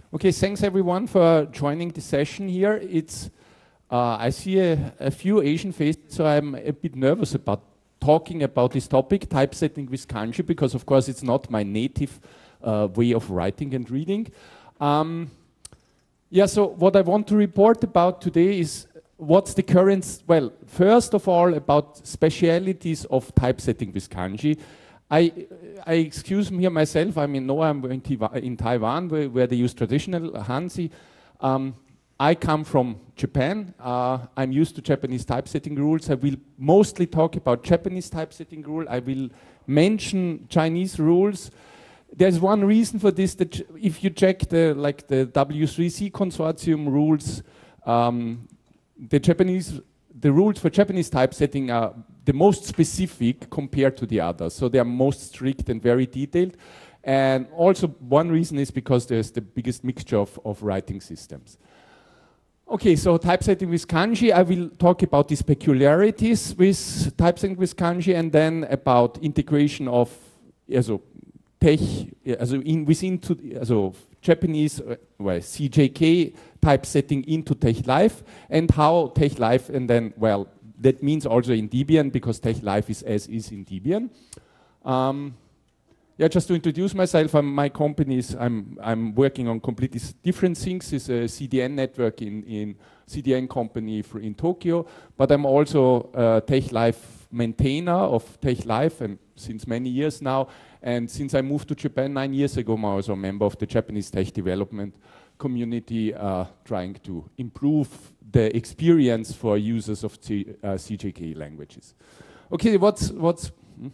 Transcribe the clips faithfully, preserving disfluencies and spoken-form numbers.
Okay, thanks everyone for joining the session here. It's uh, I see a, a few Asian faces, so I'm a bit nervous about talking about this topic, typesetting with kanji, because of course it's not my native uh, way of writing and reading. Um, yeah, so what I want to report about today is what's the current, well, first of all about specialities of typesetting with kanji. I, I excuse me here myself, I mean, no, I'm in, in Taiwan where, where they use traditional Hanzi. Um, I come from Japan. Uh, I'm used to Japanese typesetting rules. I will mostly talk about Japanese typesetting rule. I will mention Chinese rules. There's one reason for this, that if you check the, like the W three C consortium rules, um, the Japanese, the rules for Japanese typesetting are the most specific compared to the others. So they are most strict and very detailed. And also one reason is because there's the biggest mixture of, of writing systems. Okay, so typesetting with kanji, I will talk about these peculiarities with typesetting with kanji and then about integration of also, tech, also in, within to, also Japanese uh, well, C J K typesetting into TeX-Live and how TeX-Live and then, well, that means also in Debian because TeX-Live is as is in Debian. Um, yeah, just to introduce myself, I'm, my company is, I'm, I'm working on completely different things. It's a C D N network in, in C D N company for in Tokyo, but I'm also a TeX-Live maintainer of TeX-Live and since many years now. And since I moved to Japan nine years ago, I'm also a member of the Japanese tech development community uh, trying to improve the experience for users of C, uh, C J K languages. Okay, what's, what's, hmm?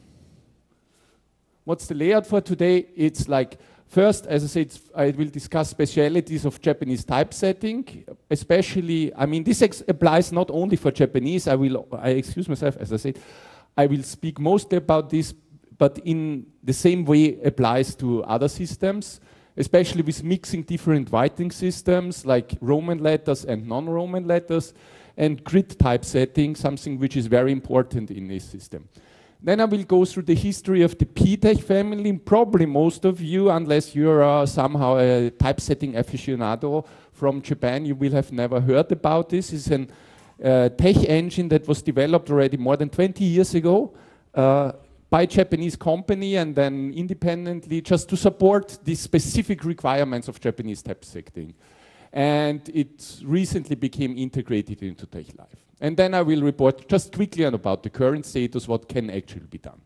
what's the layout for today? It's like, first, as I said, I will discuss specialities of Japanese typesetting, especially, I mean, this applies not only for Japanese, I will, I excuse myself, as I said, I will speak mostly about this, but in the same way applies to other systems, especially with mixing different writing systems like Roman letters and non-Roman letters, and grid typesetting, something which is very important in this system. Then I will go through the history of the P TeX family. Probably most of you, unless you're uh, somehow a typesetting aficionado from Japan, you will have never heard about this. It's a uh, tech engine that was developed already more than twenty years ago. Uh, by a Japanese company and then independently just to support the specific requirements of Japanese typesetting. And it recently became integrated into TeX-Live. And then I will report just quickly on about the current status, what can actually be done.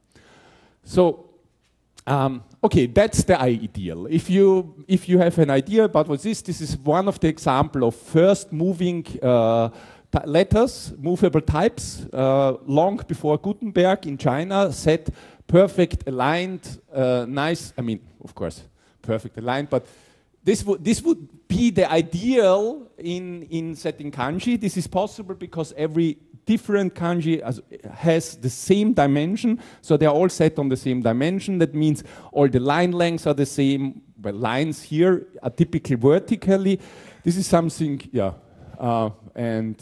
So, um, okay, that's the ideal. If you, if you have an idea about what this, this is one of the example of first moving uh, letters, movable types, uh, long before Gutenberg in China, set perfect aligned, uh, nice, I mean, of course, perfect aligned, but this would, this would be the ideal in, in setting kanji. This is possible because every different kanji has the same dimension, so they're all set on the same dimension. That means all the line lengths are the same. Well, lines here are typically vertically. This is something, yeah, uh, and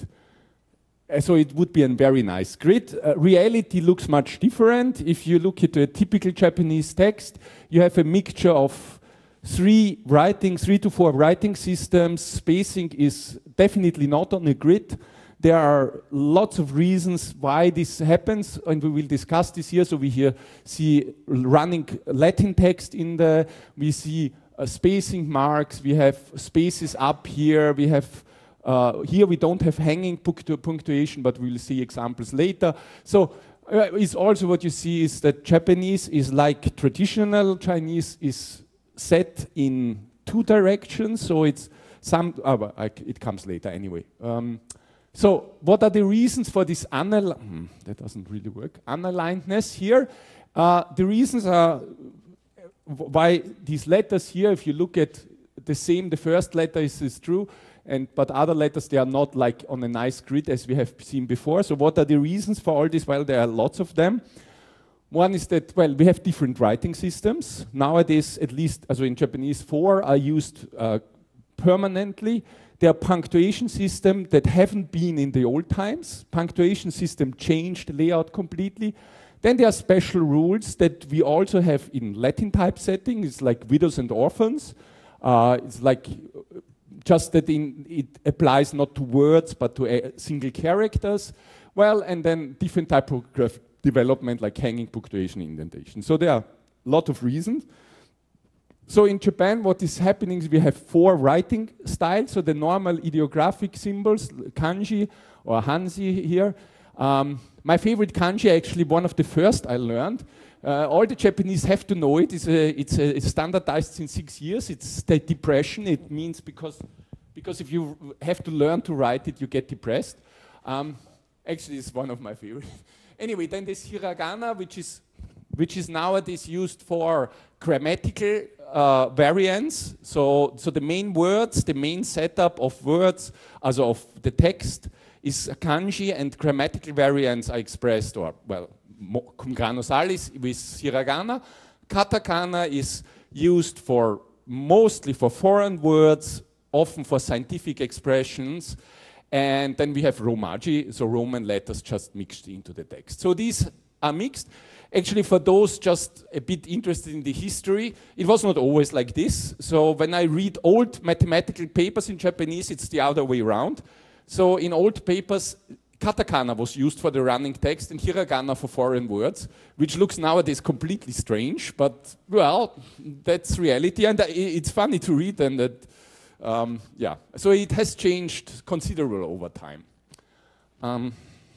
so it would be a very nice grid. Uh, reality looks much different. If you look at a typical Japanese text, you have a mixture of three writing, three to four writing systems. Spacing is definitely not on a grid. There are lots of reasons why this happens, and we will discuss this here. So we here see running Latin text in the, we see uh, spacing marks, we have spaces up here, we have Uh, here we don't have hanging punctu punctuation, but we'll see examples later. So uh, it's also what you see is that Japanese is like traditional Chinese is set in two directions. So it's some, oh, well, I, it comes later anyway. Um, so what are the reasons for this unaligned, hmm, that doesn't really work, unalignedness here? Uh, the reasons are why these letters here, if you look at the same, the first letter is, is true, And, but other letters, they are not like on a nice grid as we have seen before. So what are the reasons for all this? Well, there are lots of them. One is that, well, we have different writing systems. Nowadays, at least, also in Japanese, four are used uh, permanently. There are punctuation systems that haven't been in the old times. Punctuation system changed the layout completely. Then there are special rules that we also have in Latin typesetting. It's like widows and orphans. Uh, it's like just that in, it applies not to words but to uh, single characters. Well, and then different typographic development like hanging, punctuation, indentation. So there are a lot of reasons. So in Japan, what is happening is we have four writing styles. So the normal ideographic symbols, kanji or hanzi here. Um, my favorite kanji, actually one of the first I learned. Uh, all the Japanese have to know it. It's, a, it's, a, it's standardized in six years. It's the depression. It means because, because if you have to learn to write it, you get depressed. Um, actually, it's one of my favorites. Anyway, then there's hiragana, which is, which is nowadays used for grammatical uh, variants. So, so the main words, the main setup of words, also of the text, is kanji, and grammatical variants are expressed, or, well, cum grano salis with hiragana. Katakana is used for mostly for foreign words, often for scientific expressions. And then we have Romaji, so Roman letters just mixed into the text. So these are mixed. Actually, for those just a bit interested in the history, it was not always like this. So when I read old mathematical papers in Japanese, it's the other way around. So in old papers, katakana was used for the running text and hiragana for foreign words, which looks nowadays completely strange, but, well, that's reality. And it's funny to read, and that, um, yeah. So it has changed considerably over time. Um,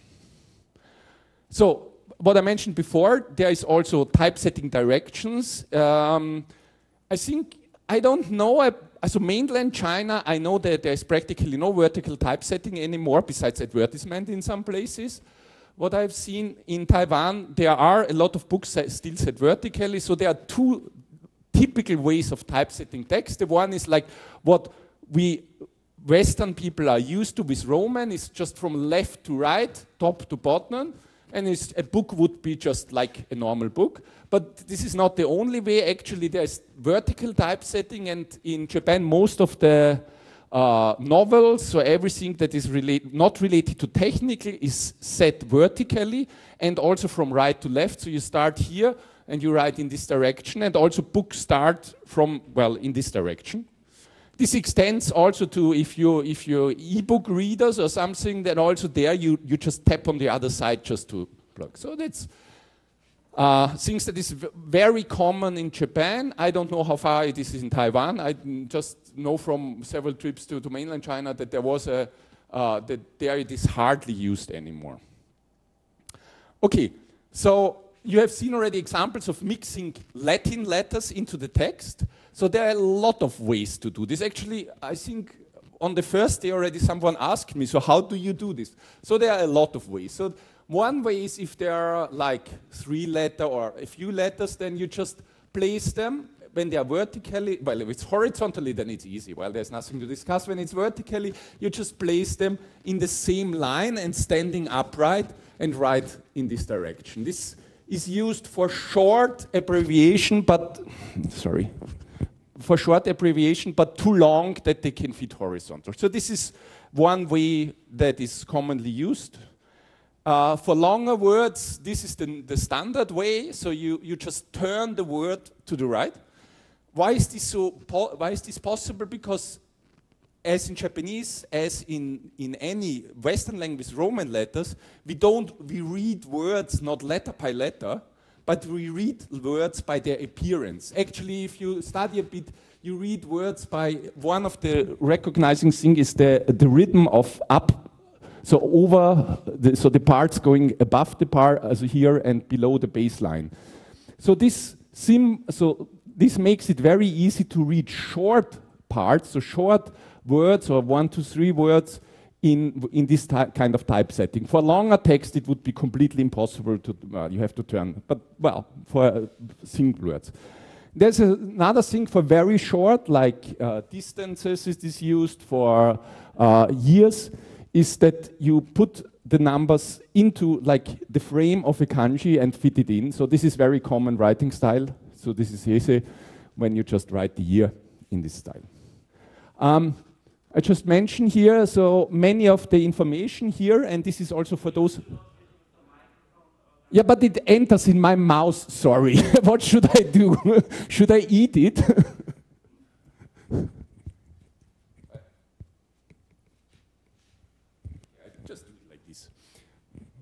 so what I mentioned before, there is also typesetting directions. Um, I think, I don't know, I, so mainland China, I know that there's practically no vertical typesetting anymore, besides advertisement in some places. What I've seen in Taiwan, there are a lot of books still set vertically, so there are two typical ways of typesetting text. The one is like what we Western people are used to with Roman, is just from left to right, top to bottom, and it's, a book would be just like a normal book. But this is not the only way. Actually, there's vertical typesetting, and in Japan, most of the uh, novels, so everything that is relate, not related to technical, is set vertically, and also from right to left. So you start here, and you write in this direction, and also books start from, well, in this direction. This extends also to if you if you're e-book readers or something, then also there you, you just tap on the other side just to plug. So that's uh, things that is very common in Japan. I don't know how far it is in Taiwan. I just know from several trips to, to mainland China that there was a, uh, that there it is hardly used anymore. Okay, so you have seen already examples of mixing Latin letters into the text. So there are a lot of ways to do this. Actually, I think on the first day already someone asked me, so how do you do this? So there are a lot of ways. So one way is if there are like three letter or a few letters, then you just place them when they are vertically. Well, if it's horizontally, then it's easy. Well, there's nothing to discuss. When it's vertically, you just place them in the same line and standing upright and write in this direction. This is used for short abbreviation, but, sorry, for short abbreviation, but too long that they can fit horizontal. So this is one way that is commonly used. Uh, for longer words, this is the, the standard way. So you, you just turn the word to the right. Why is this so? Po why is this possible? Because as in Japanese, as in, in any Western language, Roman letters, we don't, we read words not letter by letter, but we read words by their appearance. Actually, if you study a bit, you read words by, one of the recognizing things is the, the rhythm of up, so over, the, so the parts going above the part, also here, and below the baseline. So this, sim, so this makes it very easy to read short parts, so short words or one to three words in, in this kind of typesetting. For longer text, it would be completely impossible to, well, you have to turn, but well, for uh, single words. There's a, another thing for very short, like uh, distances is used for uh, years, is that you put the numbers into like the frame of a kanji and fit it in. So this is very common writing style. So this is Heise, when you just write the year in this style. Um, I just mentioned here, so many of the information here, and this is also for those. Yeah, but it enters in my mouth, sorry. What should I do? Should I eat it?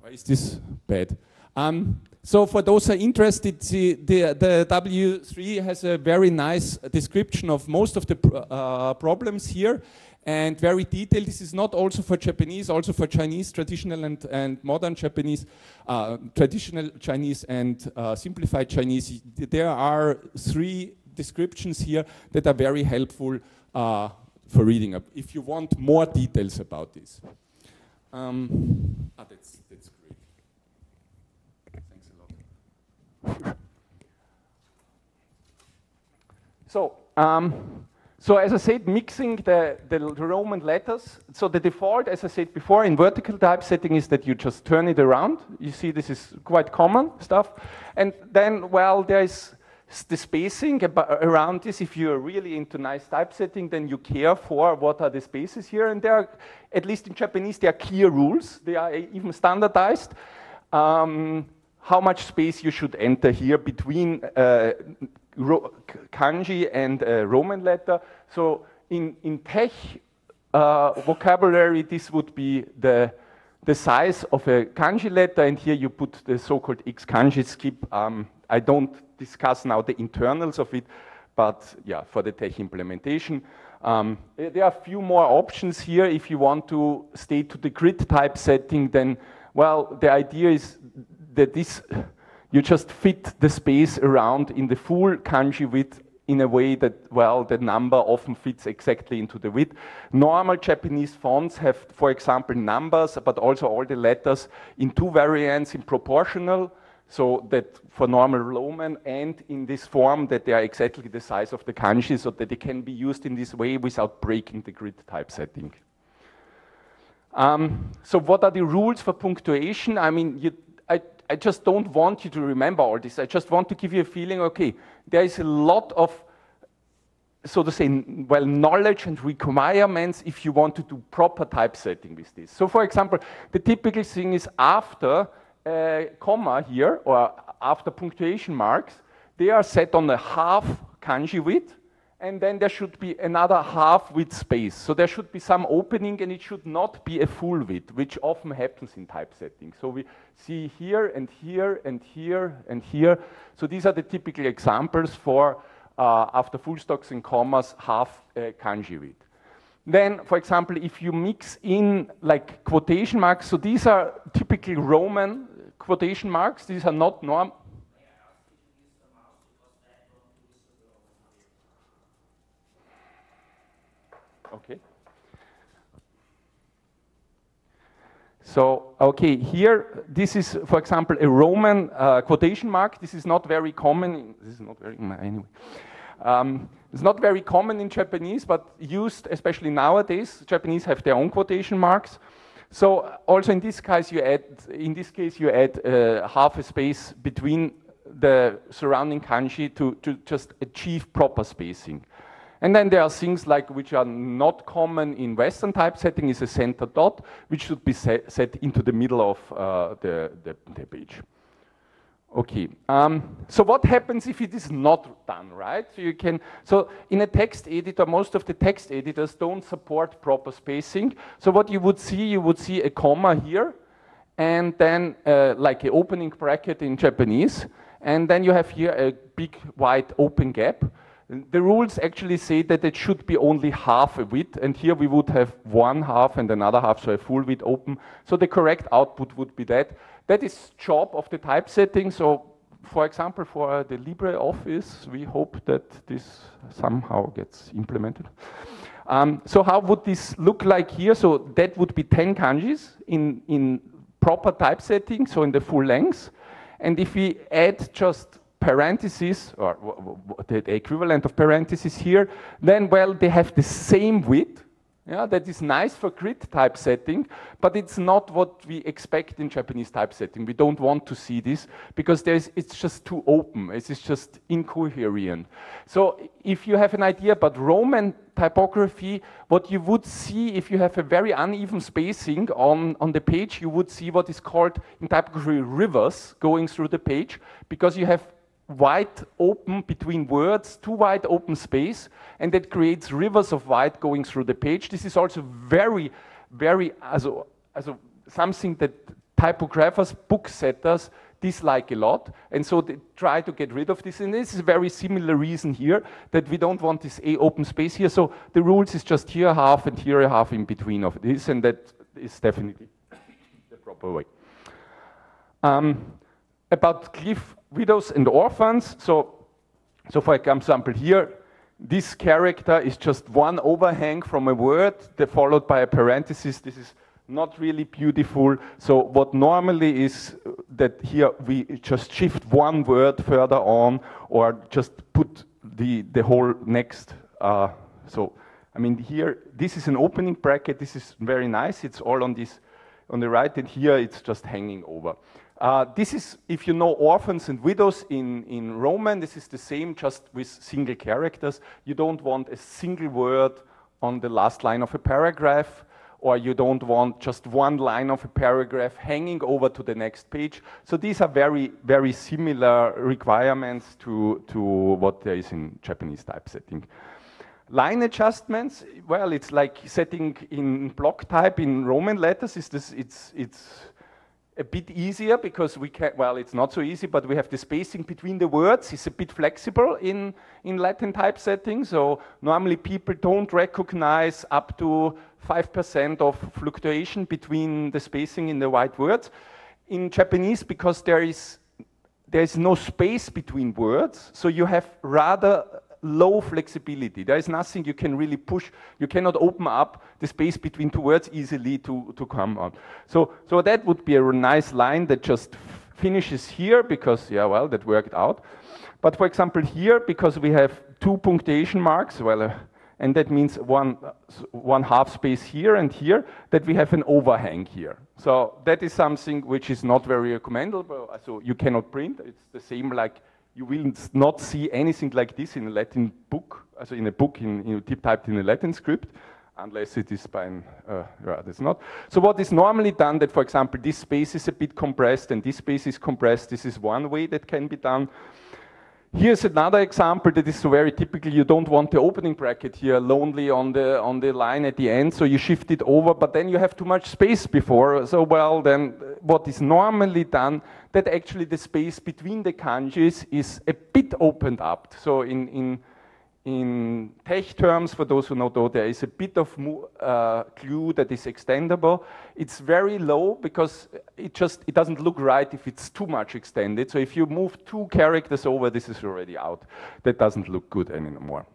Why is this bad? Um, so for those who are interested, the, the, the W three has a very nice description of most of the uh, problems here, and very detailed. This is not also for Japanese, also for Chinese, traditional and, and modern Japanese, uh, traditional Chinese and uh, simplified Chinese. There are three descriptions here that are very helpful uh, for reading up, if you want more details about this. Um, ah, that's, that's great. Thanks a lot. So, um, so as I said, mixing the, the, the Roman letters. So the default, as I said before, in vertical typesetting is that you just turn it around. You see this is quite common stuff. And then, well, there is the spacing around this. If you're really into nice typesetting, then you care for what are the spaces here. And there are, at least in Japanese, there are clear rules. They are even standardized. Um, how much space you should enter here between uh, kanji and uh, Roman letter. So in, in tech uh, vocabulary, this would be the, the size of a kanji letter, and here you put the so-called X kanji skip. Um, I don't discuss now the internals of it, but yeah, for the tech implementation. Um, there are a few more options here. If you want to stay to the grid typesetting, then, well, the idea is that this, you just fit the space around in the full kanji width in a way that, well, the number often fits exactly into the width. Normal Japanese fonts have, for example, numbers, but also all the letters in two variants, in proportional, so that for normal Roman, and in this form that they are exactly the size of the kanji, so that they can be used in this way without breaking the grid typesetting. Um, so what are the rules for punctuation? I mean, you, I, I just don't want you to remember all this. I just want to give you a feeling, okay, there is a lot of, so to say, well, knowledge and requirements if you want to do proper typesetting with this. So for example, the typical thing is after a comma here, or after punctuation marks, they are set on a half kanji width, and then there should be another half width space. So there should be some opening, and it should not be a full width, which often happens in typesetting. So we see here and here and here and here. So these are the typical examples for uh, after full stops and commas, half uh, kanji width. Then, for example, if you mix in like quotation marks, so these are typically Roman quotation marks. These are not norm. Okay. So, okay, here, this is, for example, a Roman uh, quotation mark. This is not very common. This is not very, anyway. Um, it's not very common in Japanese, but used, especially nowadays. Japanese have their own quotation marks. So also in this case, you add, in this case, you add uh, half a space between the surrounding kanji to, to just achieve proper spacing. And then there are things like, which are not common in Western typesetting, is a center dot, which should be set, set into the middle of uh, the, the, the page. Okay, um, so what happens if it is not done, right? So you can, so in a text editor, most of the text editors don't support proper spacing. So what you would see, you would see a comma here, and then uh, like an opening bracket in Japanese, and then you have here a big wide open gap. The rules actually say that it should be only half a width, and here we would have one half and another half, so a full width open. So the correct output would be that. That is job of the typesetting. So, for example, for the LibreOffice, we hope that this somehow gets implemented. Um, so how would this look like here? So that would be ten kanjis in, in proper typesetting, so in the full length. And if we add just parentheses, or the equivalent of parentheses here, then, well, they have the same width. Yeah, that is nice for grid typesetting, but it's not what we expect in Japanese typesetting. We don't want to see this because there's, it's just too open. It's just incoherent. So if you have an idea about Roman typography, what you would see if you have a very uneven spacing on, on the page, you would see what is called in typography rivers going through the page, because you have wide open between words, too wide open space, and that creates rivers of white going through the page. This is also very, very, also, also something that typographers, book setters dislike a lot, and so they try to get rid of this. And this is a very similar reason here, that we don't want this A open space here. So the rules is just here a half and here a half in between of this, and that is definitely the proper way. Um, about cliff widows and orphans. So, so for example here, this character is just one overhang from a word, followed by a parenthesis. This is not really beautiful. So what normally is that here we just shift one word further on, or just put the, the whole next. Uh, so, I mean here, this is an opening bracket. This is very nice. It's all on this, on the right, and here it's just hanging over. Uh, this is, if you know orphans and widows in, in Roman, this is the same, just with single characters. You don't want a single word on the last line of a paragraph, or you don't want just one line of a paragraph hanging over to the next page. So these are very, very similar requirements to, to what there is in Japanese typesetting. Line adjustments, well, it's like setting in block type in Roman letters. Is this, it's, it's a bit easier because we can, well, it's not so easy, but we have the spacing between the words is a bit flexible in, in Latin typesetting. So normally people don't recognize up to five percent of fluctuation between the spacing in the white words. In Japanese, because there is, there is no space between words, so you have rather low flexibility. There is nothing you can really push. You cannot open up the space between two words easily to, to come out. So, so that would be a nice line that just finishes here because, yeah, well, that worked out. But for example here, because we have two punctuation marks, well, uh, and that means one, uh, one half space here and here, that we have an overhang here. So that is something which is not very recommendable. So you cannot print. It's the same like you will not see anything like this in a Latin book, also in a book in, in typed in a Latin script, unless it is by an, uh, yeah, that's not. So what is normally done that, for example, this space is a bit compressed and this space is compressed, this is one way that can be done. Here's another example that is so very typical. You don't want the opening bracket here lonely on the, on the line at the end, so you shift it over, but then you have too much space before. So, well, then what is normally done, that actually the space between the kanjis is a bit opened up. So in, in, in tech terms, for those who know, though, there is a bit of uh, glue that is extendable. It's very low because it just, it doesn't look right if it's too much extended. So if you move two characters over, this is already out. That doesn't look good anymore.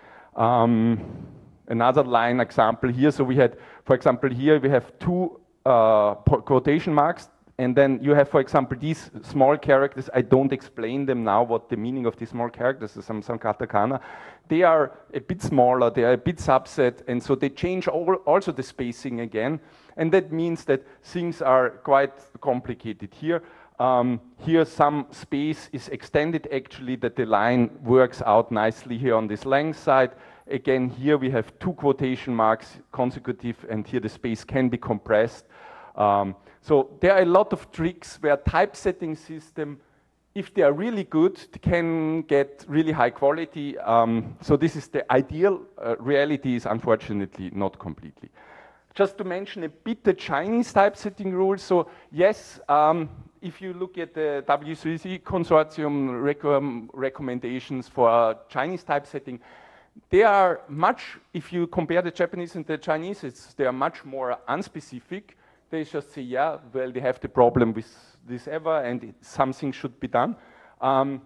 Um, another line example here. So we had, for example, here we have two uh, quotation marks. And then you have, for example, these small characters. I don't explain them now what the meaning of these small characters is, some, some katakana. They are a bit smaller, they are a bit subset, and so they change all, also the spacing again. And that means that things are quite complicated here. Um, here some space is extended actually, that the line works out nicely here on this length side. Again, here we have two quotation marks consecutive, and here the space can be compressed. Um, so there are a lot of tricks where typesetting system, if they are really good, can get really high quality. Um, so this is the ideal. Uh, reality is unfortunately not completely. Just to mention a bit the Chinese typesetting rules. So yes, um, if you look at the W three C consortium rec recommendations for Chinese typesetting, they are much, if you compare the Japanese and the Chinese, it's, they are much more unspecific. They just say, yeah, well, they have the problem with this ever, and it, something should be done. Um,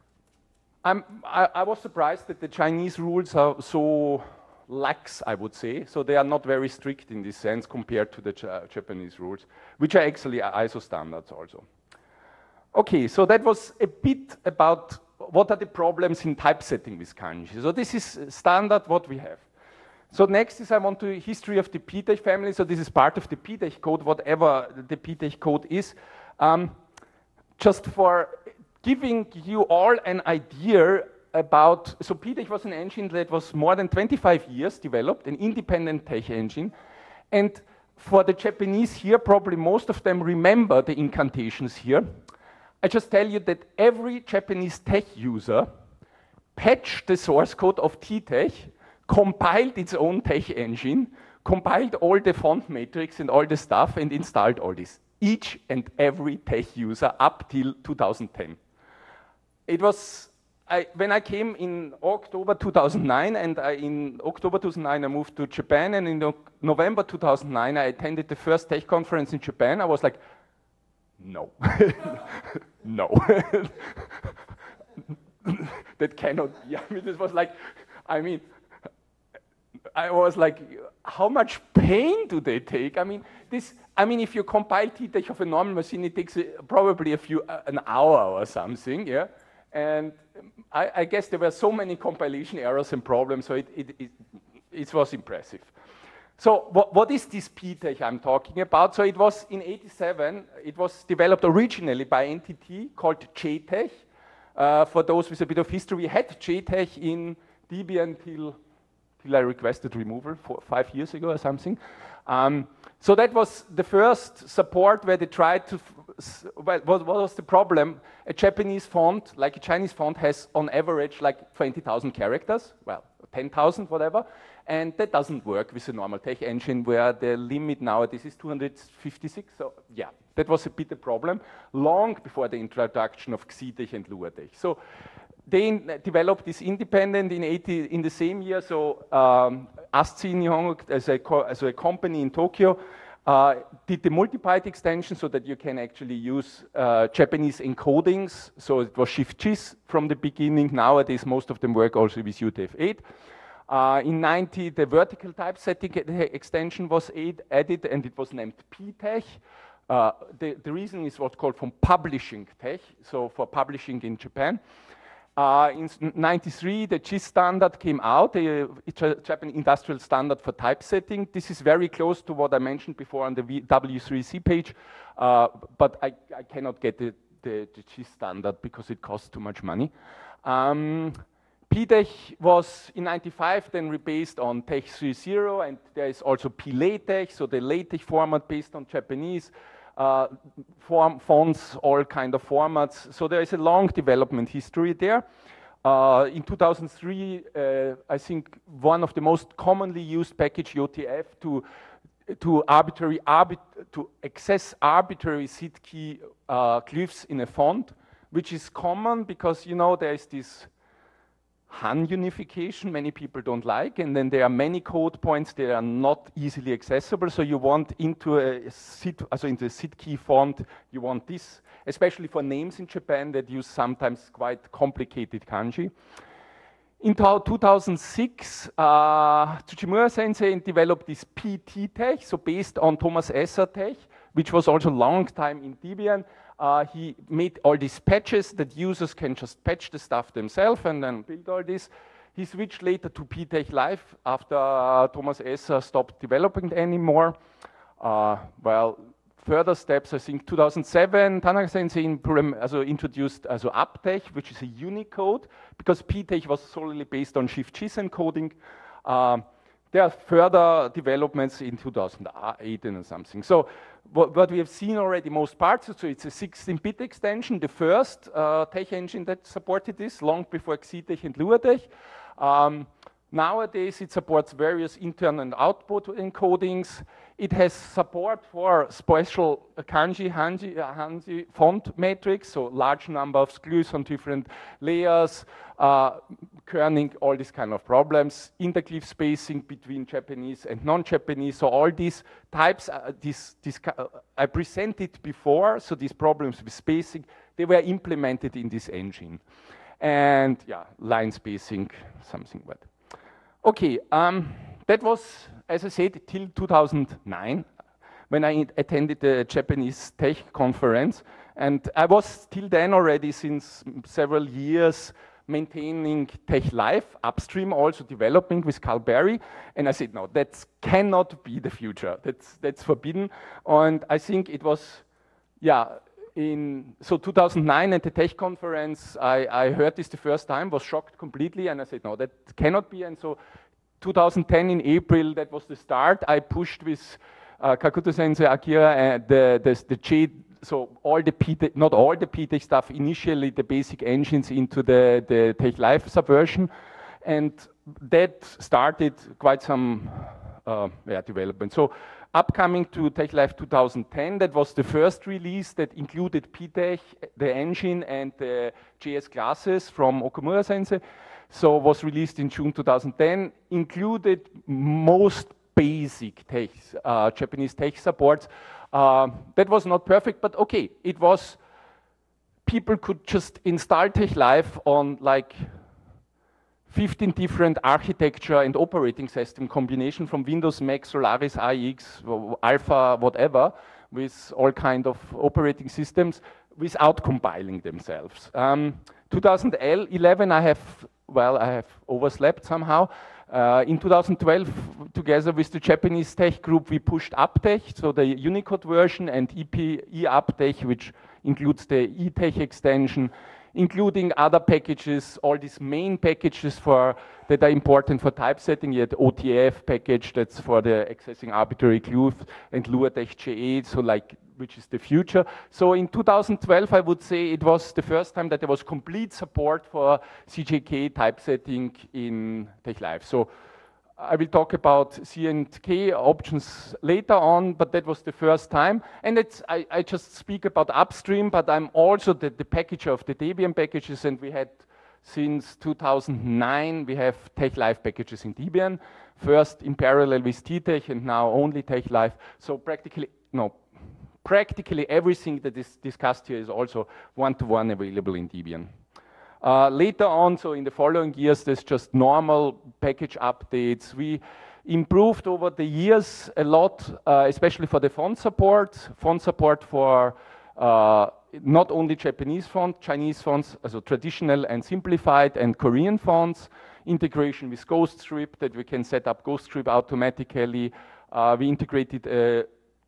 I'm, I, I was surprised that the Chinese rules are so lax, I would say. So they are not very strict in this sense compared to the J Japanese rules, which are actually I S O standards also. Okay, so that was a bit about what are the problems in typesetting with kanji. So this is standard what we have. So next is I want to history of the P TeX family. So this is part of the P TeX code, whatever the P TeX code is. Um, just for giving you all an idea about, so P TeX was an engine that was more than twenty-five years developed, an independent tech engine. And for the Japanese here, probably most of them remember the incantations here. I just tell you that every Japanese tech user patched the source code of T TeX, compiled its own tech engine, compiled all the font matrix and all the stuff, and installed all this. each and every tech user up till two thousand ten. It was, I, when I came in October two thousand nine, and I, in October two thousand nine I moved to Japan, and in no November two thousand nine I attended the first tech conference in Japan. I was like, no, no. That cannot be. I mean, this was like, I mean, I was like, how much pain do they take? I mean, this, I mean, if you compile T-Tech of a normal machine, it takes uh, probably a few, uh, an hour or something, yeah? And I, I guess there were so many compilation errors and problems, so it, it, it, it was impressive. So what, what is this P-Tech I'm talking about? So it was in eighty-seven, it was developed originally by N T T called J-Tech. Uh, for those with a bit of history, we had J-Tech in Debian till, till I requested removal four, five years ago or something. Um, so that was the first support where they tried to, well, what, what was the problem? A Japanese font, like a Chinese font, has on average like twenty thousand characters, well, ten thousand, whatever, and that doesn't work with a normal tech engine where the limit nowadays is two hundred fifty-six, so yeah, that was a bit a problem, long before the introduction of Xitech and LuaTech. So they developed this independent in eighty, in the same year, so um, A S C I Nihongo, as a, as a company in Tokyo, uh, did the multi-byte extension so that you can actually use uh, Japanese encodings. So it was Shift-JIS from the beginning. Nowadays, most of them work also with U T F eight. Uh, in ninety, the vertical typesetting extension was added, and it was named P-Tech. Uh, the, the reason is what's called from publishing tech, so for publishing in Japan. Uh, in ninety-three, the JIS standard came out, the uh, Japanese industrial standard for typesetting. This is very close to what I mentioned before on the W three C page, uh, but I, I cannot get the, the, the JIS standard because it costs too much money. Um, P-Tech was in ninety-five then rebased on Tech three point zero, and there is also P-LaTeX, so the LaTeX format based on Japanese. Uh, form, fonts, all kind of formats. So there is a long development history there. Uh, in two thousand three, uh, I think one of the most commonly used package, U T F, to to arbitrary arbit to access arbitrary seed key uh, glyphs in a font, which is common because you know there is this Han unification many people don't like, and then there are many code points that are not easily accessible, so you want into a seed, also into a seed key font, you want this, especially for names in Japan that use sometimes quite complicated kanji. In two thousand six, uh, Tsuchimura Sensei developed this P T Tech, so based on Thomas Esser Tech, which was also a long time in Debian. Uh, he made all these patches that users can just patch the stuff themselves and then build all this. He switched later to P-Tech Live after uh, Thomas Esser stopped developing anymore. Uh, well, further steps, I think two thousand seven, Tanaka Sensei also introduced also UpTech, which is a Unicode, because P-Tech was solely based on Shift-JIS encoding. Uh, There are further developments in two thousand eight and something. So what, what we have seen already most parts, so it's a sixteen bit extension, the first uh, tech engine that supported this, long before Xitech and LuaTech. Um, nowadays it supports various internal and output encodings. It has support for special kanji, hanji, hanji font matrix, so large number of glyphs on different layers, uh, kerning, all these kind of problems, interglyph spacing between Japanese and non-Japanese. So all these types, uh, this, this, uh, I presented before, so these problems with spacing, they were implemented in this engine. And yeah, line spacing, something like that. Okay, um, that was, as I said, till two thousand nine, when I attended the Japanese Tech conference. And I was till then already, since several years, maintaining Tech Live, upstream, also developing with Carl Berry. And I said, no, that cannot be the future. That's, that's forbidden. And I think it was, yeah, in, so two thousand nine at the Tech conference, I, I heard this the first time, was shocked completely, and I said, no, that cannot be. And so two thousand ten in April, that was the start. I pushed with uh, Kakuto Sensei, Akira, and the, the, the J, so all the P T, not all the P Tech stuff, initially the basic engines into the, the Tech Live subversion. And that started quite some uh, yeah, development. So upcoming to TechLive two thousand ten, that was the first release that included P TECH, the engine, and the J S classes from Okumura Sensei. So was released in June two thousand ten, included most basic tech, uh, Japanese tech supports. Uh, that was not perfect, but okay, it was, people could just install TechLive on like fifteen different architecture and operating system combination from Windows, Mac, Solaris, I X, Alpha, whatever, with all kind of operating systems without compiling themselves. Um, two thousand eleven, I have, well, I have overslept somehow. Uh, in two thousand twelve, together with the Japanese tech group, we pushed UpTech, so the Unicode version, and E P eUpTech, which includes the eTech extension, including other packages, all these main packages for that are important for typesetting. You had O T F package that's for the accessing arbitrary clues, and LuaTech J A, so like, which is the future. So in two thousand twelve, I would say it was the first time that there was complete support for C J K typesetting in TechLive. So I will talk about C and K options later on, but that was the first time. And it's, I, I just speak about upstream, but I'm also the, the packager of the Debian packages, and we had, since two thousand nine, we have TechLive packages in Debian, first in parallel with T TECH, and now only TechLive. So practically, no, practically everything that is discussed here is also one-to-one available in Debian. Uh, later on, so in the following years, there's just normal package updates. We improved over the years a lot, uh, especially for the font support, font support for uh, not only Japanese font, Chinese fonts, also traditional and simplified, and Korean fonts, integration with GhostScript, that we can set up GhostScript automatically. Uh, we integrated a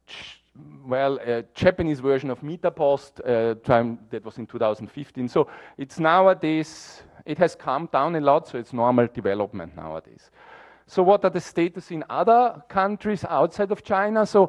well, a Japanese version of MetaPost, uh, time that was in two thousand fifteen. So it's nowadays, it has calmed down a lot, so it's normal development nowadays. So what are the status in other countries outside of China? So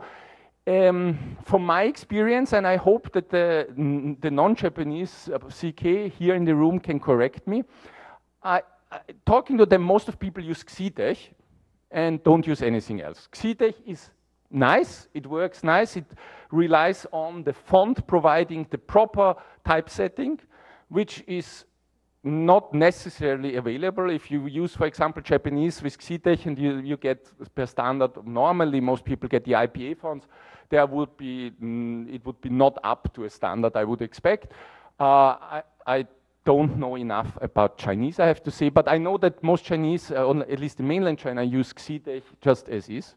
um, from my experience, and I hope that the, the non-Japanese uh, C K here in the room can correct me, I, I, talking to them, most of people use XeTech and don't use anything else. XeTech is nice, it works nice, it relies on the font providing the proper typesetting, which is not necessarily available. If you use, for example, Japanese with XeTech, and you, you get per standard, normally most people get the I P A fonts, there would be, mm, it would be not up to a standard I would expect. Uh, I, I don't know enough about Chinese, I have to say, but I know that most Chinese, uh, on, at least in mainland China, use XeTech just as is.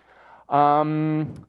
Um,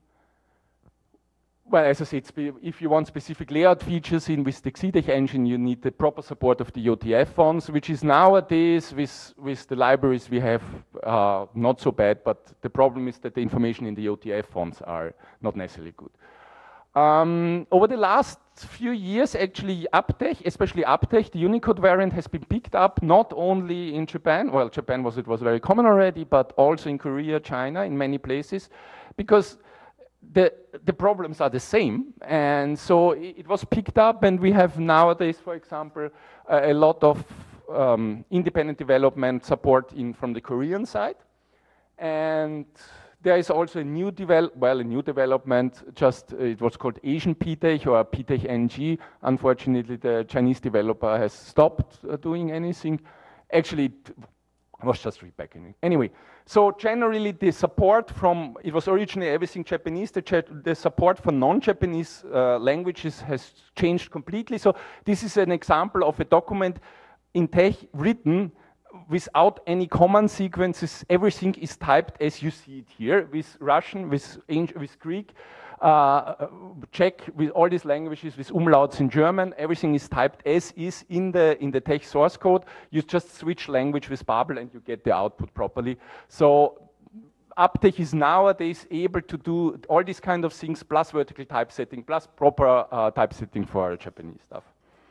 well, as I said, if you want specific layout features in with the XeTech engine, you need the proper support of the O T F fonts, which is nowadays with, with the libraries we have uh, not so bad, but the problem is that the information in the O T F fonts are not necessarily good. Um, over the last few years, actually, UpTech, especially UpTech, the Unicode variant has been picked up not only in Japan, well, Japan was, it was very common already, but also in Korea, China, in many places, because the, the problems are the same. And so it, it was picked up, and we have nowadays, for example, a, a lot of um, independent development support in, from the Korean side. And there is also a new develop, well, a new development, just, uh, it was called Asian P TECH or P TECH N G. Unfortunately, the Chinese developer has stopped uh, doing anything. Actually, it was just repacking. Anyway, so generally the support from, it was originally everything Japanese, the, the support for non-Japanese uh, languages has changed completely. So this is an example of a document in Tech written without any command sequences. Everything is typed as you see it here, with Russian, with, with Greek, uh, Czech, with all these languages, with umlauts in German. Everything is typed as is in the, in the Tech source code. You just switch language with Babel and you get the output properly. So UpTech is nowadays able to do all these kind of things, plus vertical typesetting, plus proper uh, typesetting for Japanese stuff.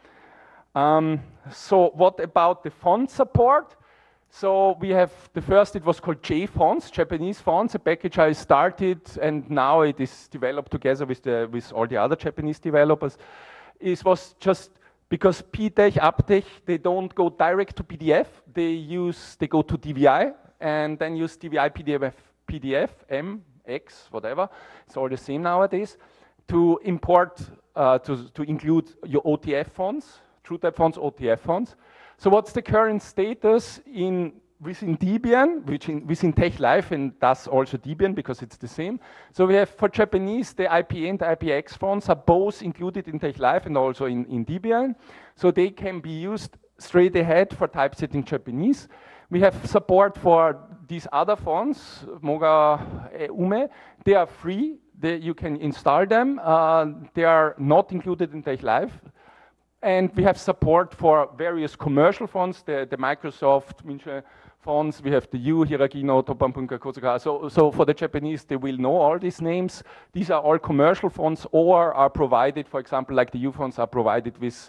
Um, so what about the font support? So we have the first, it was called J fonts, Japanese fonts, a package I started, and now it is developed together with, the, with all the other Japanese developers. It was just because P TECH, UpTech, they don't go direct to P D F, they use, they go to D V I, and then use D V I P D F, P D F, M, X, whatever. It's all the same nowadays. To import, uh, to, to include your O T F fonts, TrueType fonts, O T F fonts. So what's the current status in within Debian, which in, within TechLive, and thus also Debian, because it's the same. So we have, for Japanese, the I P A and the I P X fonts are both included in TechLive and also in, in Debian. So they can be used straight ahead for typesetting Japanese. We have support for these other fonts, Moga, Ume. They are free. They, you can install them. Uh, they are not included in TechLive. And we have support for various commercial fonts, the, the Microsoft Minche fonts. We have the U, Hiragino, Topanpunka, Kozuka. So, so for the Japanese, they will know all these names. These are all commercial fonts or are provided, for example, like the U fonts are provided with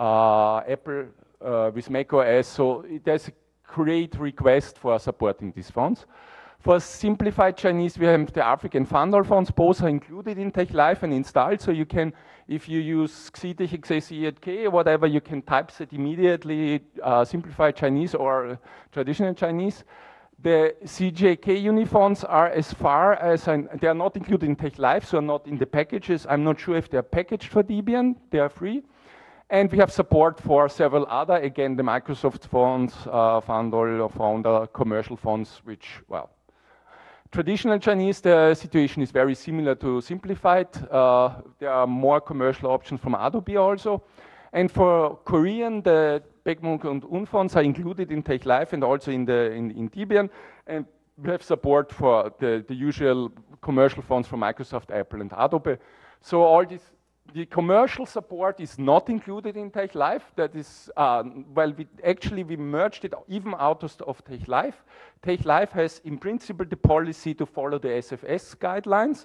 uh, Apple, uh, with macOS. So there's a great request for supporting these fonts. For simplified Chinese, we have the Afric and Fandol fonts. Both are included in TechLive and installed. So you can, if you use Xitech, X A C eight K or whatever, you can typeset immediately uh, simplified Chinese or uh, traditional Chinese. The C J K unifonts are as far as, an, they are not included in TechLive, so not in the packages. I'm not sure if they're packaged for Debian. They are free. And we have support for several other, again, the Microsoft fonts, uh, Fandol, Founder, commercial fonts, which, well, traditional Chinese, the situation is very similar to simplified. Uh, there are more commercial options from Adobe also. And for Korean, the Baekmunk and Un fonts are included in TechLive and also in, the, in, in Debian. And we have support for the, the usual commercial fonts from Microsoft, Apple, and Adobe. So all this, the commercial support is not included in TechLive. That is, uh, well, we actually we merged it even out of, of TechLive. TechLive has, in principle, the policy to follow the S F S guidelines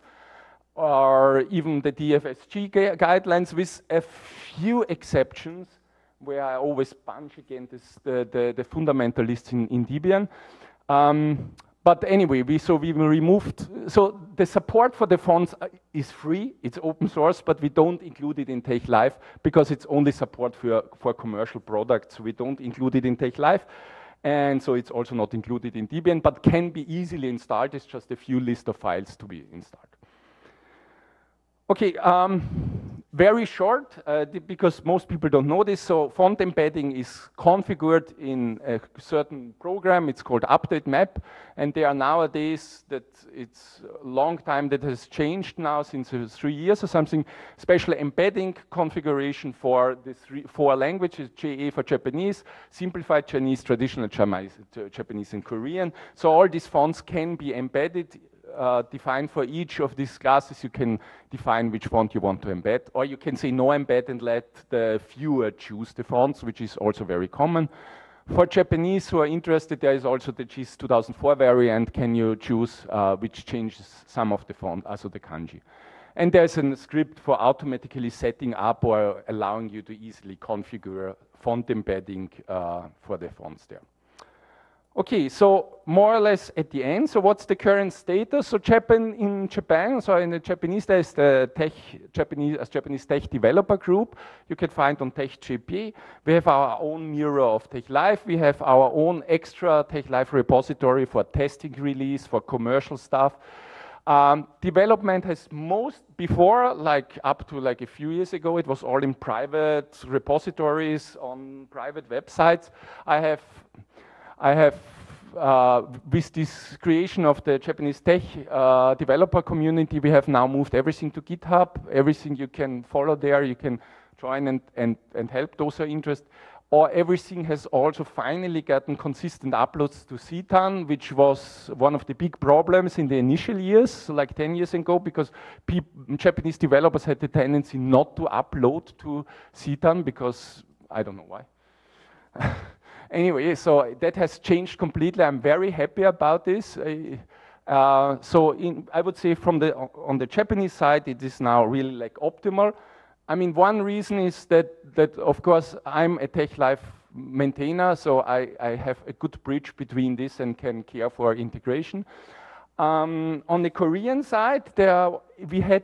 or even the D F S G guidelines, with a few exceptions where I always punch again this, the, the, the fundamentalists in, in Debian. Um, But anyway, we, so we removed, so the support for the fonts is free, it's open source, but we don't include it in TechLive because it's only support for, for commercial products. We don't include it in TechLive, and so it's also not included in Debian, but can be easily installed. It's just a few list of files to be installed. Okay, um, very short, uh, because most people don't know this. So font embedding is configured in a certain program. It's called Update Map. And they are nowadays, that it's a long time that has changed now, since uh, three years or something, special embedding configuration for the three, four languages, J A for Japanese, simplified Chinese, traditional Chinese, Japanese and Korean. So all these fonts can be embedded. Uh, define for each of these classes, you can define which font you want to embed, or you can say no embed and let the viewer choose the fonts, which is also very common. For Japanese who are interested, there is also the G I S two thousand four variant. Can you choose uh, which changes some of the font, also the kanji. And there's a script for automatically setting up or allowing you to easily configure font embedding uh, for the fonts there. Okay, so more or less at the end. So what's the current status? So Japan in Japan, so in the Japanese, there's the tech Japanese as Japanese tech developer group. You can find on TechJP. We have our own mirror of TechLive. We have our own extra TechLive repository for testing release, for commercial stuff. Um, development has most before, like up to like a few years ago, it was all in private repositories on private websites. I have. I have, uh, with this creation of the Japanese tech uh, developer community, we have now moved everything to GitHub. Everything you can follow there, you can join and, and, and help those who are interested. Or everything has also finally gotten consistent uploads to C T A N, which was one of the big problems in the initial years, like ten years ago, because Japanese developers had the tendency not to upload to C T A N because, I don't know why. Anyway, so that has changed completely. I'm very happy about this. Uh, so in, I would say from the, on the Japanese side, it is now really like optimal. I mean, one reason is that, that of course, I'm a TechLive maintainer, so I, I have a good bridge between this and can care for integration. Um, on the Korean side, there we had the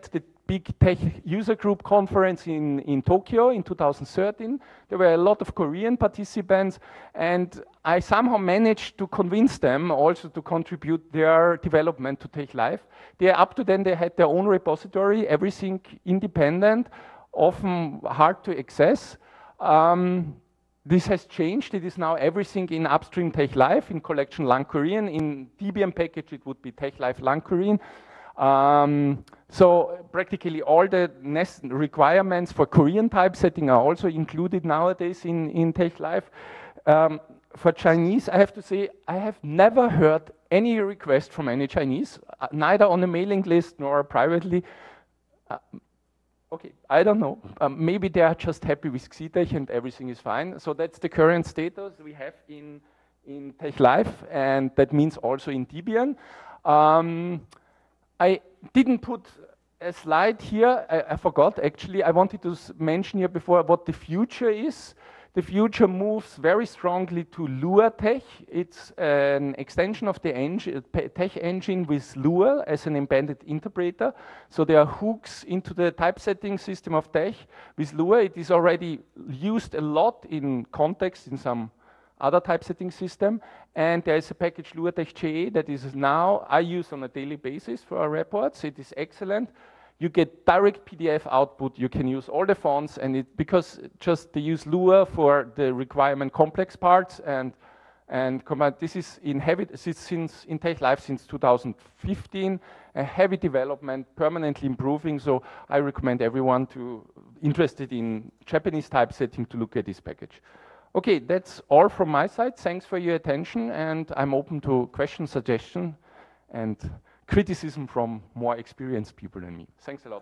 big tech user group conference in, in Tokyo in two thousand thirteen. There were a lot of Korean participants, and I somehow managed to convince them also to contribute their development to TechLive. They, up to then, they had their own repository, everything independent, often hard to access. Um, This has changed. It is now everything in upstream TechLive, in collection Lang Korean. In Debian package, it would be TechLive Lang Korean. Um, so practically all the requirements for Korean typesetting are also included nowadays in, in TechLive. Um, for Chinese, I have to say, I have never heard any request from any Chinese, uh, neither on a mailing list nor privately. Uh, Okay, I don't know. Um, maybe they are just happy with Xitech and everything is fine. So that's the current status we have in, in TechLive, and that means also in Debian. Um, I didn't put a slide here. I, I forgot, actually. I wanted to mention here before what the future is. The future moves very strongly to Lua Tech. It's an extension of the engine, Tech engine with Lua as an embedded interpreter. So there are hooks into the typesetting system of Tech with Lua. It is already used a lot in context in some other typesetting system. And there is a package LuaTech J A that is now I use on a daily basis for our reports. It is excellent. You get direct P D F output. You can use all the fonts, and it because just they use Lua for the requirement complex parts and and command. This is in heavy since in TechLive since two thousand fifteen, a heavy development, permanently improving. So I recommend everyone to interested in Japanese typesetting to look at this package. Okay, that's all from my side. Thanks for your attention, and I'm open to question, suggestion, and criticism from more experienced people than me. Thanks a lot.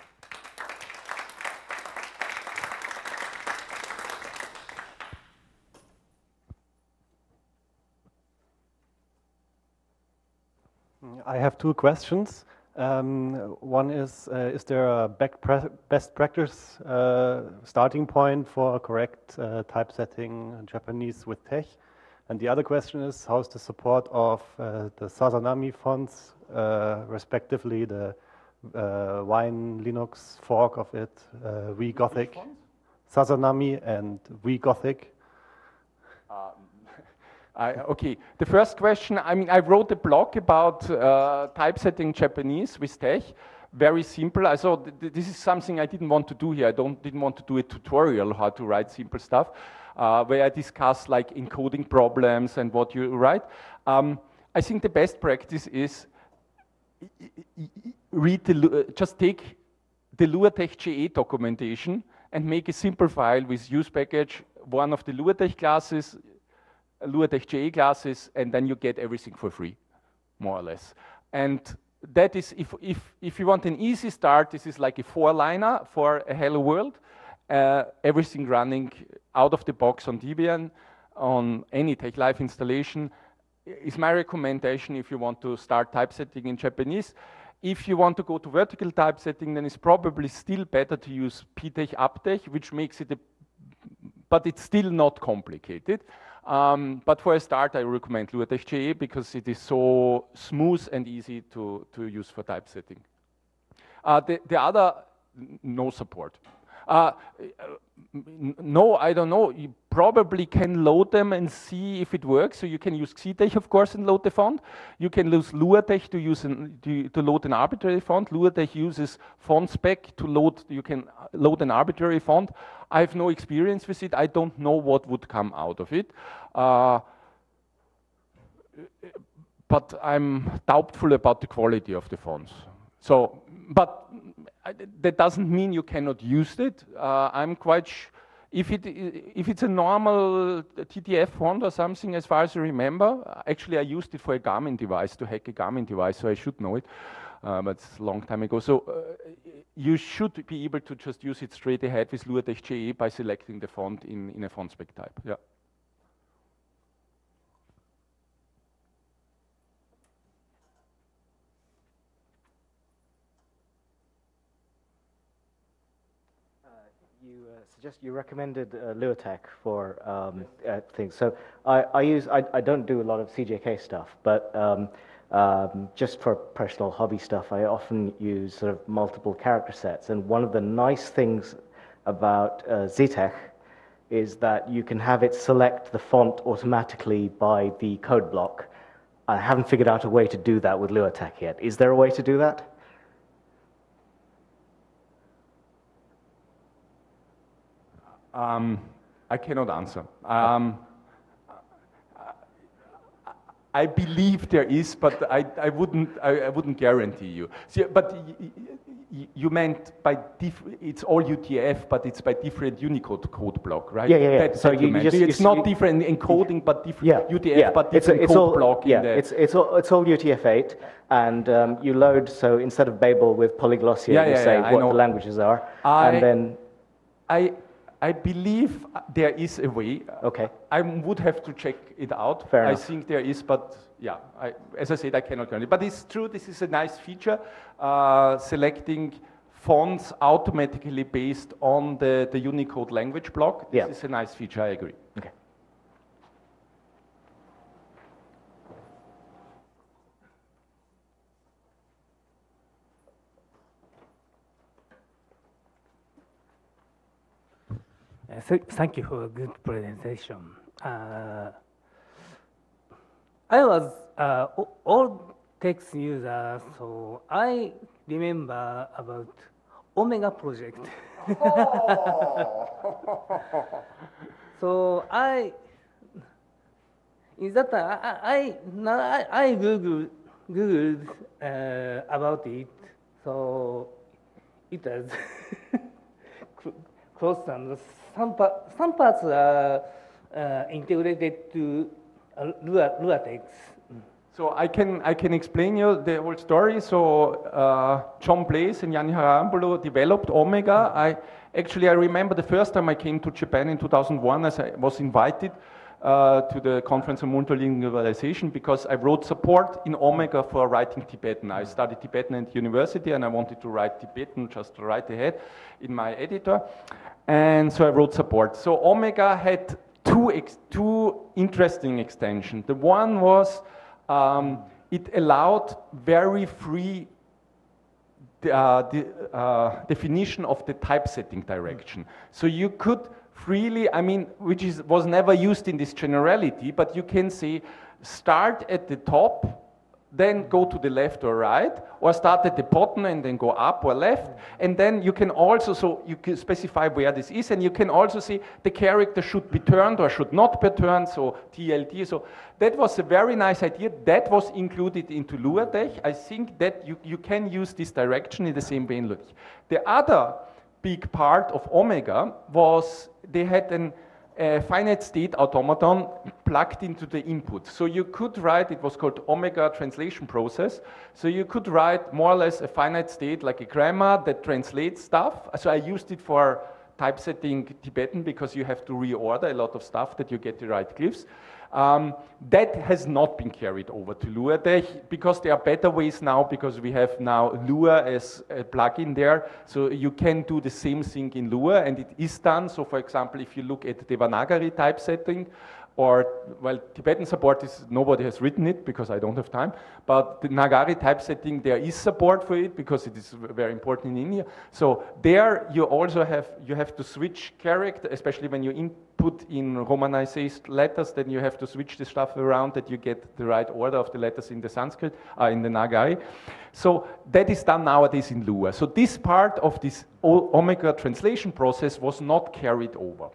I have two questions. Um, one is, uh, is there a best practice uh, starting point for correct uh, typesetting Japanese with Tech? And the other question is, how's the support of uh, the Sazanami fonts, uh, respectively the uh, Wine Linux fork of it, uh, WeGothic, Sazanami and WeGothic? Um, I, okay, the first question, I mean, I wrote a blog about uh, typesetting Japanese with Tech. Very simple. I thought th this is something I didn't want to do here. I don't, didn't want to do a tutorial how to write simple stuff. Uh, where I discuss like encoding problems and what you write. Um, I think the best practice is read the, uh, just take the LuaTech J A documentation and make a simple file with use package, one of the LuaTech classes, LuaTech J A classes, and then you get everything for free, more or less. And that is, if, if, if you want an easy start, this is like a four-liner for a Hello World. Uh, everything running out of the box on Debian, on any TechLive installation, is my recommendation if you want to start typesetting in Japanese. If you want to go to vertical typesetting, then it's probably still better to use P-Tech Uptech, which makes it a, but it's still not complicated. Um, but for a start, I recommend LuaTech J A because it is so smooth and easy to, to use for typesetting. Uh, the, the other, no support. Uh, no, I don't know. You probably can load them and see if it works. So you can use Xitech, of course, and load the font. You can use LuaTech to use an, to, to load an arbitrary font. LuaTech uses FontSpec to load. You can load an arbitrary font. I have no experience with it. I don't know what would come out of it. Uh, but I'm doubtful about the quality of the fonts. So, but that doesn't mean you cannot use it. Uh, I'm quite, sh if it if it's a normal T T F font or something, as far as I remember, actually I used it for a Garmin device, to hack a Garmin device, so I should know it, uh, but it's a long time ago. So uh, you should be able to just use it straight ahead with LuaTech J A by selecting the font in, in a font spec type, yeah. You uh, suggest you recommended uh, LuaTech for um, uh, things. So I, I use I, I don't do a lot of C J K stuff, but um, um, just for personal hobby stuff, I often use sort of multiple character sets. And one of the nice things about uh, Zetech is that you can have it select the font automatically by the code block. I haven't figured out a way to do that with LuaTeX yet. Is there a way to do that? Um, I cannot answer. Um, I believe there is, but I, I wouldn't I, I wouldn't guarantee you. See, but y y you meant by diff it's all U T F, but it's by different Unicode code block, right? Yeah, yeah, yeah. That, so that you, you you just, it's you, not you, different encoding, but different yeah, U T F, yeah. but it's, different it's code all, block. Yeah, in the it's it's all it's all U T F eight, and um, you load. So instead of Babel with Polyglossia, yeah, you yeah, say yeah, what the languages are, I, and then I. I believe there is a way. Okay. I would have to check it out. Fair I enough. think there is, but yeah, I, as I said, I cannot guarantee. But it's true, this is a nice feature, uh, selecting fonts automatically based on the, the Unicode language block. This yeah. is a nice feature, I agree. Okay. Uh, th thank you for a good presentation. Uh, I was uh, old text user, so I remember about Omega project. So I, in that time, I, I, I, I Googled, Googled uh, about it, so it was close and some, part, some parts are uh, integrated to uh, LuaTeX. So I can, I can explain you the whole story. So uh, John Blaze and Yanni Harambolo developed Omega. I actually, I remember the first time I came to Japan in two thousand one, as I was invited uh, to the conference on multilingualization because I wrote support in Omega for writing Tibetan. I studied Tibetan at university and I wanted to write Tibetan just right ahead in my editor. And so I wrote support. So Omega had two, ex two interesting extensions. The one was um, it allowed very free uh, the, uh, definition of the typesetting direction. So you could freely, I mean, which is, was never used in this generality, but you can say start at the top, then go to the left or right, or start at the bottom and then go up or left, and then you can also, so you can specify where this is, and you can also say the character should be turned or should not be turned, so T L T, so that was a very nice idea. That was included into LuaTeX. I think that you, you can use this direction in the same way in LuaTeX. The other big part of Omega was they had an a finite state automaton plugged into the input. So you could write, it was called Omega translation process. So you could write more or less a finite state like a grammar that translates stuff. So I used it for typesetting Tibetan because you have to reorder a lot of stuff that you get the right glyphs. Um, that has not been carried over to LuaTeX because there are better ways now because we have now Lua as a plugin there. So you can do the same thing in Lua and it is done. So for example, if you look at Devanagari typesetting or, well, Tibetan support is, nobody has written it because I don't have time, but the Nagari typesetting, there is support for it because it is very important in India. So there you also have, you have to switch character, especially when you input in romanized letters, then you have to switch the stuff around that you get the right order of the letters in the Sanskrit, uh, in the Nagari. So that is done nowadays in Lua. So this part of this Omega translation process was not carried over.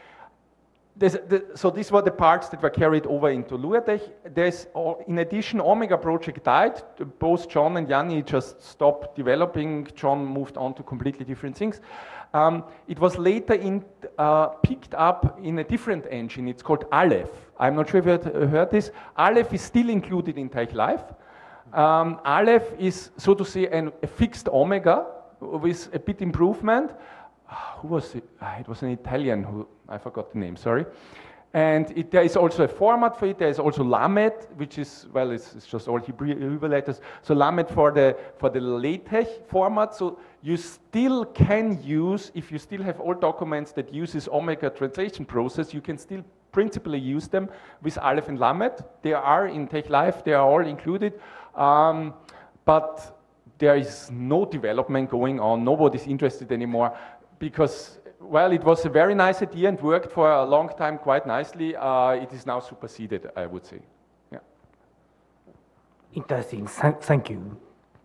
The, so these were the parts that were carried over into LuaTeX. There's, in addition, Omega project died. Both John and Yanni just stopped developing. John moved on to completely different things. Um, it was later in, uh, picked up in a different engine. It's called Aleph. I'm not sure if you had heard this. Aleph is still included in TeX Live. Um, Aleph is, so to say, an, a fixed Omega with a bit improvement. Who was it? Ah, it was an Italian who, I forgot the name, sorry. And it, there is also a format for it. There is also Lamed, which is, well, it's, it's just all Hebrew, Hebrew letters. So Lamed for the, for the LaTeX format. So you still can use, if you still have all documents that uses Omega translation process, you can still principally use them with Aleph and Lamed. They are in TechLive, they are all included, um, but there is no development going on, nobody's interested anymore, because, well, it was a very nice idea and worked for a long time quite nicely. Uh, it is now superseded, I would say. Yeah. Interesting. Thank, thank you.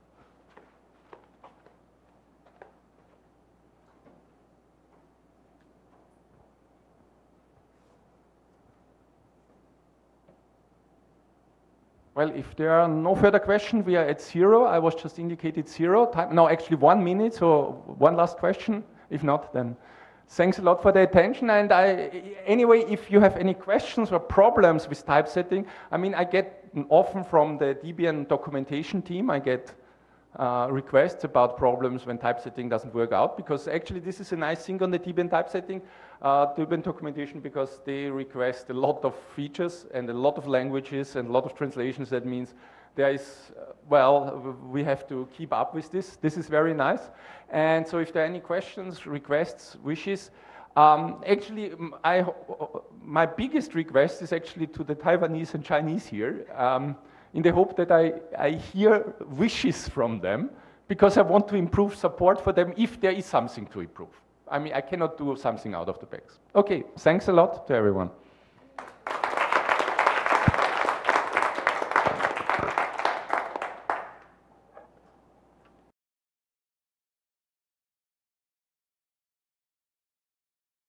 Well, if there are no further questions, we are at zero. I was just indicated zero time. No, actually one minute, so one last question. If not, then thanks a lot for the attention. And I, anyway, if you have any questions or problems with typesetting, I mean, I get often from the Debian documentation team, I get uh, requests about problems when typesetting doesn't work out, because actually this is a nice thing on the Debian typesetting, uh, Debian documentation, because they request a lot of features and a lot of languages and a lot of translations. That means there is, uh, well, we have to keep up with this. This is very nice. And so if there are any questions, requests, wishes, um, actually, I, my biggest request is actually to the Taiwanese and Chinese here, um, in the hope that I, I hear wishes from them, because I want to improve support for them if there is something to improve. I mean, I cannot do something out of the box. Okay, thanks a lot to everyone.